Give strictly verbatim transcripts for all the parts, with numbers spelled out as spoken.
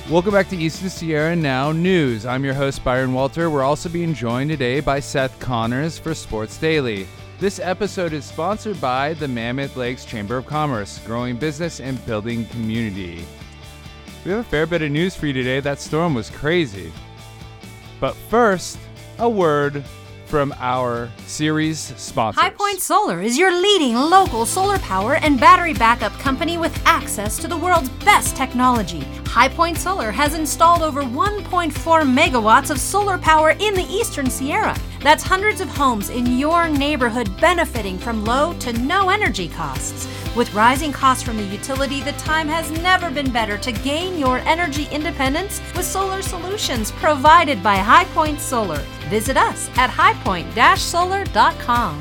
Welcome back to Eastern Sierra Now News. I'm your host, Byron Walter. We're also being joined today by Seth Connors for Sports Daily. This episode is sponsored by the Mammoth Lakes Chamber of Commerce, growing business and building community. We have a fair bit of news for you today. That storm was crazy. But first, a word from our series sponsors. High Point Solar is your leading local solar power and battery backup company with access to the world's best technology. High Point Solar has installed over one point four megawatts of solar power in the Eastern Sierra. That's hundreds of homes in your neighborhood benefiting from low to no energy costs. With rising costs from the utility, the time has never been better to gain your energy independence with solar solutions provided by High Point Solar. Visit us at high point dash solar dot com.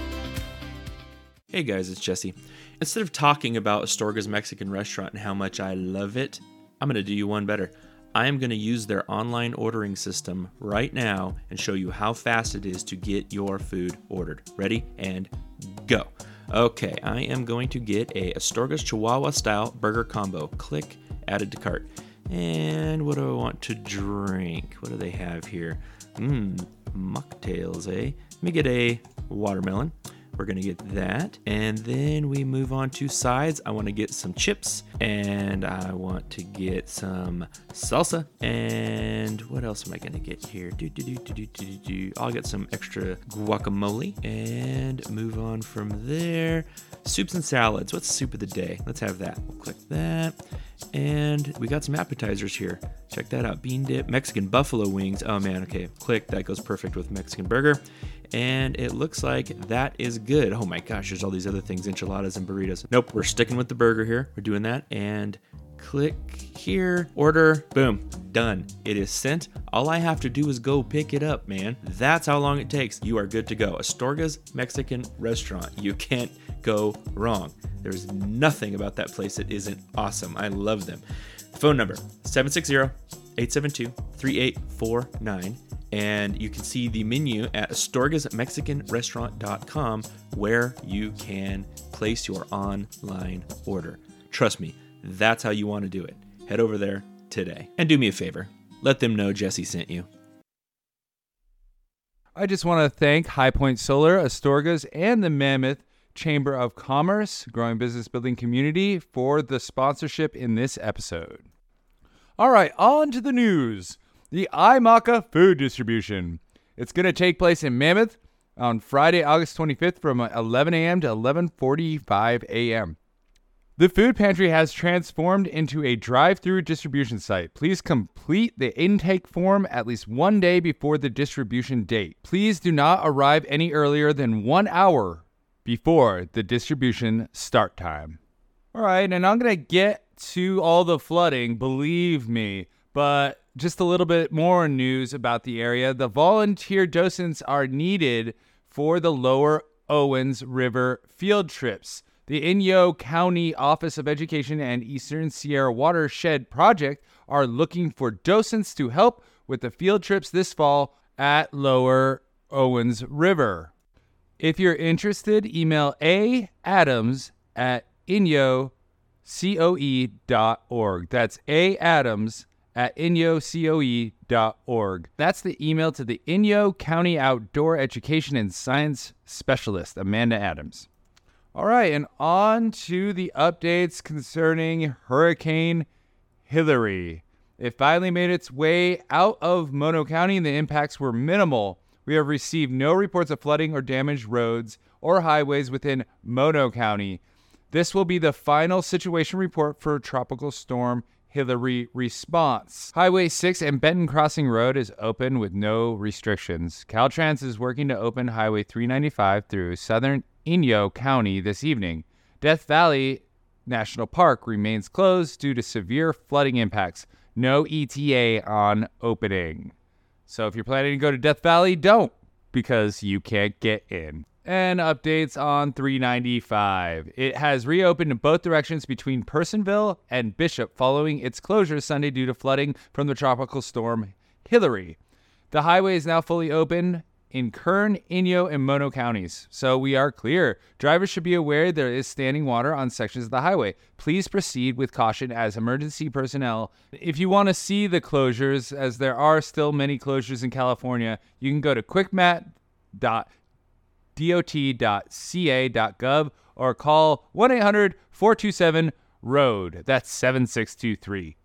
Hey guys, it's Jesse. Instead of talking about Astorga's Mexican restaurant and how much I love it, I'm going to do you one better. I am going to use their online ordering system right now and show you how fast it is to get your food ordered. Ready? And go. Okay, I am going to get a Astorga's Chihuahua style burger combo. Click, added to cart. And what do I want to drink? What do they have here? Mmm, mocktails, eh? Let me get a watermelon. We're going to get that. And then we move on to sides. I want to get some chips. And I want to get some salsa. And what else am I going to get here? Do, do, do, do, do, do, do. I'll get some extra guacamole. And move on from there. Soups and salads. What's soup of the day? Let's have that. We'll click that. And we got some appetizers here. Check that out. Bean dip, Mexican buffalo wings. Oh man, okay. Click. That goes perfect with Mexican burger. And it looks like that is good. Oh my gosh, there's all these other things, enchiladas and burritos. Nope, we're sticking with the burger here. We're doing that. And click here, order, boom, done. It is sent. All I have to do is go pick it up, man. That's how long it takes. You are good to go. Astorga's Mexican restaurant. You can't go wrong. There's nothing about that place that isn't awesome. I love them. Phone number, seven six zero, eight seven two, three eight four nine. And you can see the menu at astorgas mexican restaurant dot com where you can place your online order. Trust me, that's how you want to do it. Head over there today. And do me a favor, let them know Jesse sent you. I just want to thank High Point Solar, Astorga's, and the Mammoth Chamber of Commerce, growing business building community, for the sponsorship in this episode. All right, on to the news. The iMaca food distribution. It's going to take place in Mammoth on Friday, August twenty-fifth from eleven a.m. to eleven forty-five a.m. The food pantry has transformed into a drive-through distribution site. Please complete the intake form at least one day before the distribution date. Please do not arrive any earlier than one hour before the distribution start time. All right, and I'm going to get to all the flooding, believe me, but just a little bit more news about the area. The volunteer docents are needed for the Lower Owens River field trips. The Inyo County Office of Education and Eastern Sierra Watershed Project are looking for docents to help with the field trips this fall at Lower Owens River. If you're interested, email a adams at inyo coe dot org. That's a adams at inyo coe dot org. That's the email to the Inyo County Outdoor Education and Science Specialist, Amanda Adams. All right, and on to the updates concerning Hurricane Hilary. It finally made its way out of Mono County, and the impacts were minimal. We have received no reports of flooding or damaged roads or highways within Mono County. This will be the final situation report for Tropical Storm Hilary response. Highway six and Benton Crossing Road is open with no restrictions. Caltrans is working to open Highway three ninety-five through southern Inyo County this evening. Death Valley National Park remains closed due to severe flooding impacts. No E T A on opening. So if you're planning to go to Death Valley, don't, because you can't get in. And updates on three ninety-five. It has reopened in both directions between Personville and Bishop following its closure Sunday due to flooding from the tropical storm Hilary. The highway is now fully open in Kern, Inyo, and Mono counties. So we are clear. Drivers should be aware there is standing water on sections of the highway. Please proceed with caution as emergency personnel. If you want to see the closures, as there are still many closures in California, you can go to quickmat dot dot dot c a dot gov or call one eight hundred four two seven road. That's seven six two three.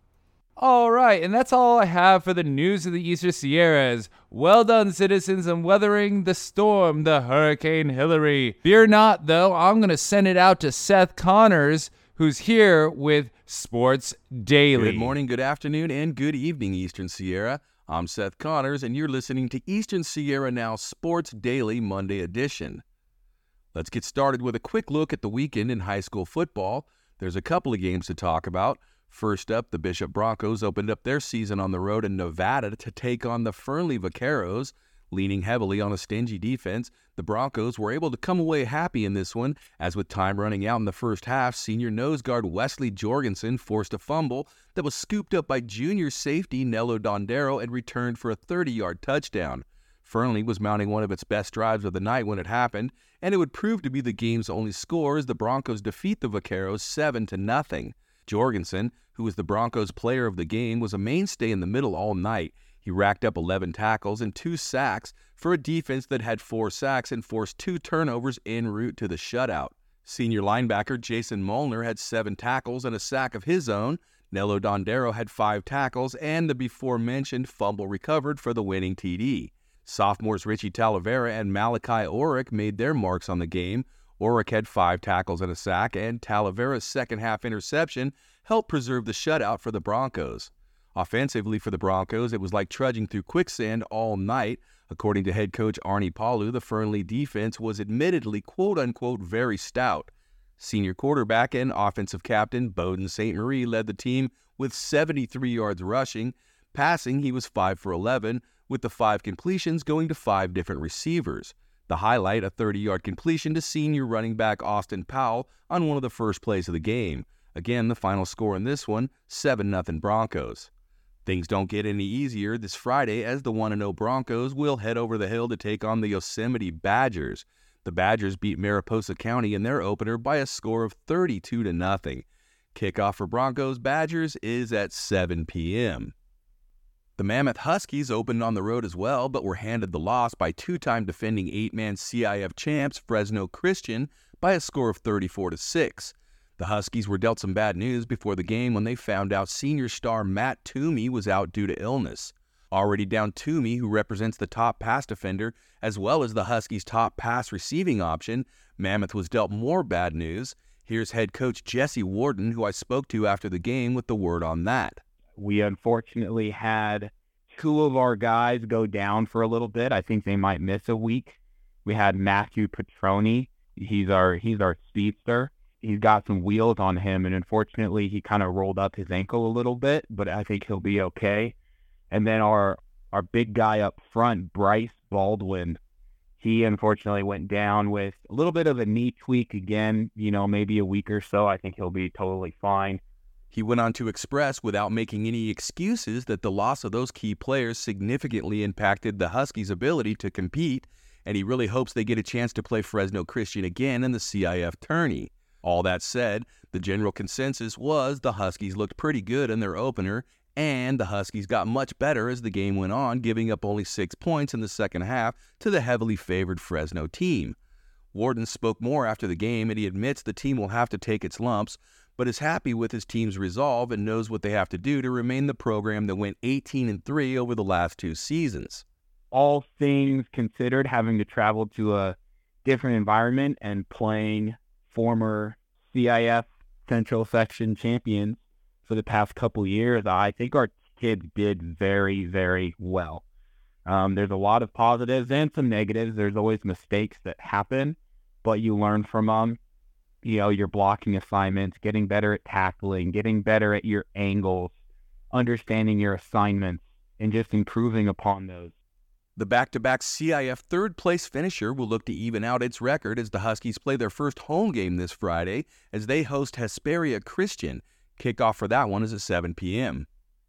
All right, and that's all I have for the news of the Eastern Sierras. Well done, citizens, in weathering the storm, the Hurricane Hillary. Fear not, though. I'm going to send it out to Seth Connors, who's here with Sports Daily. Good morning, good afternoon, and good evening, Eastern Sierra. I'm Seth Connors, and you're listening to Eastern Sierra Now Sports Daily Monday edition. Let's get started with a quick look at the weekend in high school football. There's a couple of games to talk about. First up, the Bishop Broncos opened up their season on the road in Nevada to take on the Fernley Vaqueros. Leaning heavily on a stingy defense, the Broncos were able to come away happy in this one, as with time running out in the first half, senior nose guard Wesley Jorgensen forced a fumble that was scooped up by junior safety Nello Dondero and returned for a thirty-yard touchdown. Fernley was mounting one of its best drives of the night when it happened, and it would prove to be the game's only score as the Broncos defeat the Vaqueros seven to nothing. Jorgensen, who was the Broncos player of the game, was a mainstay in the middle all night. He racked up eleven tackles and two sacks for a defense that had four sacks and forced two turnovers en route to the shutout. Senior linebacker Jason Molnar had seven tackles and a sack of his own. Nello Dondero had five tackles and the before-mentioned fumble recovered for the winning T D. Sophomores Richie Talavera and Malachi Orick made their marks on the game. Orick had five tackles and a sack, and Talavera's second-half interception helped preserve the shutout for the Broncos. Offensively for the Broncos, it was like trudging through quicksand all night. According to head coach Arnie Palu, the Fernley defense was admittedly quote-unquote very stout. Senior quarterback and offensive captain Bowden Saint Marie led the team with seventy-three yards rushing. Passing, he was five for eleven, with the five completions going to five different receivers. The highlight, a thirty-yard completion to senior running back Austin Powell on one of the first plays of the game. Again, the final score in this one, seven nothing Broncos. Things don't get any easier this Friday as the one and oh Broncos will head over the hill to take on the Yosemite Badgers. The Badgers beat Mariposa County in their opener by a score of thirty-two to nothing. Kickoff for Broncos Badgers is at seven p.m. The Mammoth Huskies opened on the road as well, but were handed the loss by two-time defending eight-man C I F champs Fresno Christian by a score of thirty-four to six. The Huskies were dealt some bad news before the game when they found out senior star Matt Toomey was out due to illness. Already down Toomey, who represents the top pass defender, as well as the Huskies' top pass receiving option, Mammoth was dealt more bad news. Here's head coach Jesse Warden, who I spoke to after the game, with the word on that. We unfortunately had two of our guys go down for a little bit. I think they might miss a week. We had Matthew Petroni. He's our he's our speedster. He's got some wheels on him, and unfortunately, he kind of rolled up his ankle a little bit, but I think he'll be okay. And then our our big guy up front, Bryce Baldwin, he unfortunately went down with a little bit of a knee tweak again, you know, maybe a week or so. I think he'll be totally fine. He went on to express, without making any excuses, that the loss of those key players significantly impacted the Huskies' ability to compete, and he really hopes they get a chance to play Fresno Christian again in the C I F tourney. All that said, the general consensus was the Huskies looked pretty good in their opener, and the Huskies got much better as the game went on, giving up only six points in the second half to the heavily favored Fresno team. Warden spoke more after the game, and he admits the team will have to take its lumps, but is happy with his team's resolve and knows what they have to do to remain the program that went eighteen and three over the last two seasons. All things considered, having to travel to a different environment and playing former C I F Central Section champions for the past couple years, I think our kids did very, very well. Um, there's a lot of positives and some negatives. There's always mistakes that happen, but you learn from them. You know, your blocking assignments, getting better at tackling, getting better at your angles, understanding your assignments, and just improving upon those. The back-to-back C I F third-place finisher will look to even out its record as the Huskies play their first home game this Friday as they host Hesperia Christian. Kickoff for that one is at seven p.m.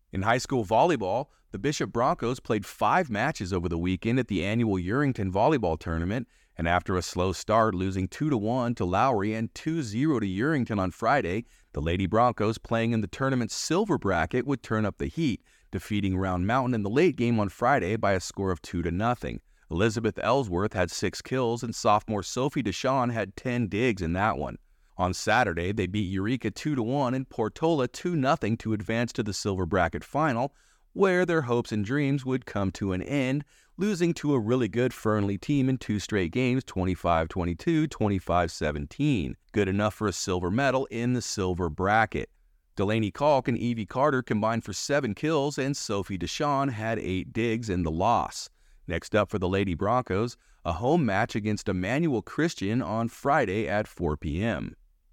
In high school volleyball, the Bishop Broncos played five matches over the weekend at the annual Urington Volleyball Tournament, and after a slow start, losing two to one to Lowry and two zero to Urington on Friday, the Lady Broncos, playing in the tournament's silver bracket, would turn up the heat, defeating Round Mountain in the late game on Friday by a score of two to nothing. Elizabeth Ellsworth had six kills, and sophomore Sophie Deshawn had ten digs in that one. On Saturday, they beat Eureka two to one and Portola two nothing to advance to the silver bracket final, where their hopes and dreams would come to an end, losing to a really good Fernley team in two straight games, twenty-five twenty-two, twenty-five seventeen. Good enough for a silver medal in the silver bracket. Delaney Kalk and Evie Carter combined for seven kills, and Sophie Deshawn had eight digs in the loss. Next up for the Lady Broncos, a home match against Emmanuel Christian on Friday at four p.m.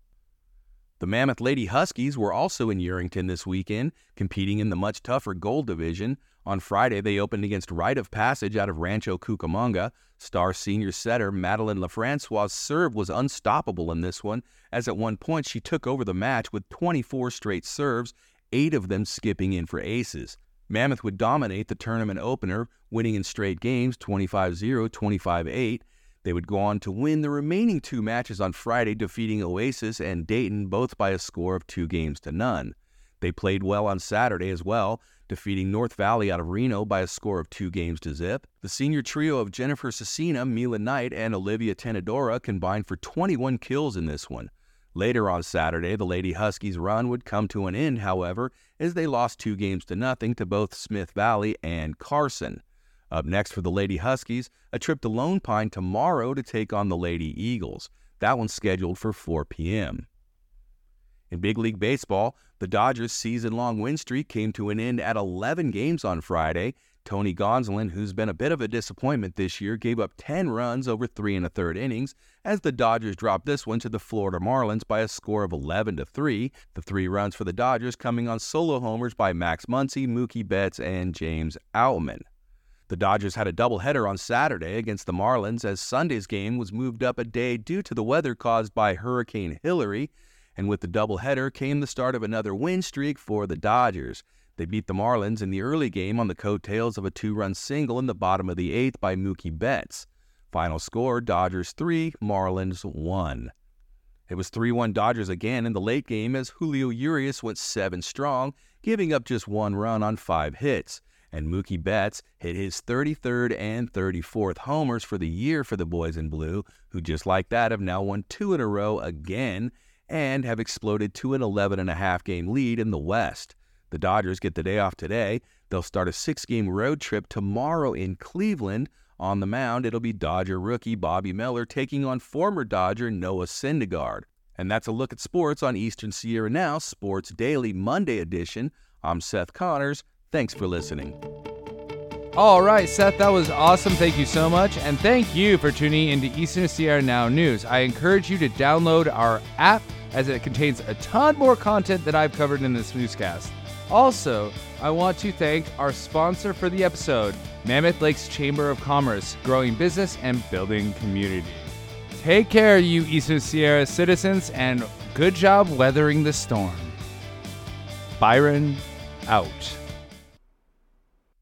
The Mammoth Lady Huskies were also in Urington this weekend, competing in the much tougher gold division. On Friday, they opened against Rite of Passage out of Rancho Cucamonga. Star senior setter Madeline LaFrancois' serve was unstoppable in this one, as at one point she took over the match with twenty-four straight serves, eight of them skipping in for aces. Mammoth would dominate the tournament opener, winning in straight games twenty-five zero, twenty-five eight. They would go on to win the remaining two matches on Friday, defeating Oasis and Dayton both by a score of two games to none. They played well on Saturday as well, defeating North Valley out of Reno by a score of two games to zip. The senior trio of Jennifer Cecina, Mila Knight, and Olivia Tenedora combined for twenty-one kills in this one. Later on Saturday, the Lady Huskies' run would come to an end, however, as they lost two games to nothing to both Smith Valley and Carson. Up next for the Lady Huskies, a trip to Lone Pine tomorrow to take on the Lady Eagles. That one's scheduled for four p.m. In Big League Baseball, the Dodgers' season-long win streak came to an end at eleven games on Friday. Tony Gonsolin, who's been a bit of a disappointment this year, gave up ten runs over three and a third innings, as the Dodgers dropped this one to the Florida Marlins by a score of eleven to three. The three runs for the Dodgers coming on solo homers by Max Muncy, Mookie Betts, and James Outman. The Dodgers had a doubleheader on Saturday against the Marlins, as Sunday's game was moved up a day due to the weather caused by Hurricane Hillary, and with the doubleheader came the start of another win streak for the Dodgers. They beat the Marlins in the early game on the coattails of a two-run single in the bottom of the eighth by Mookie Betts. Final score, Dodgers three, Marlins one. It was three one Dodgers again in the late game as Julio Urias went seven strong, giving up just one run on five hits. And Mookie Betts hit his thirty-third and thirty-fourth homers for the year for the Boys in Blue, who just like that have now won two in a row again and have exploded to an eleven and a half game lead in the West. The Dodgers get the day off today. They'll start a six-game road trip tomorrow in Cleveland. On the mound, it'll be Dodger rookie Bobby Miller taking on former Dodger Noah Syndergaard. And that's a look at sports on Eastern Sierra Now Sports Daily Monday edition. I'm Seth Connors. Thanks for listening. All right, Seth, that was awesome. Thank you so much. And thank you for tuning into Eastern Sierra Now News. I encourage you to download our app, as it contains a ton more content that I've covered in this newscast. Also, I want to thank our sponsor for the episode, Mammoth Lakes Chamber of Commerce, growing business and building community. Take care, you Eastern Sierra citizens, and good job weathering the storm. Byron, out.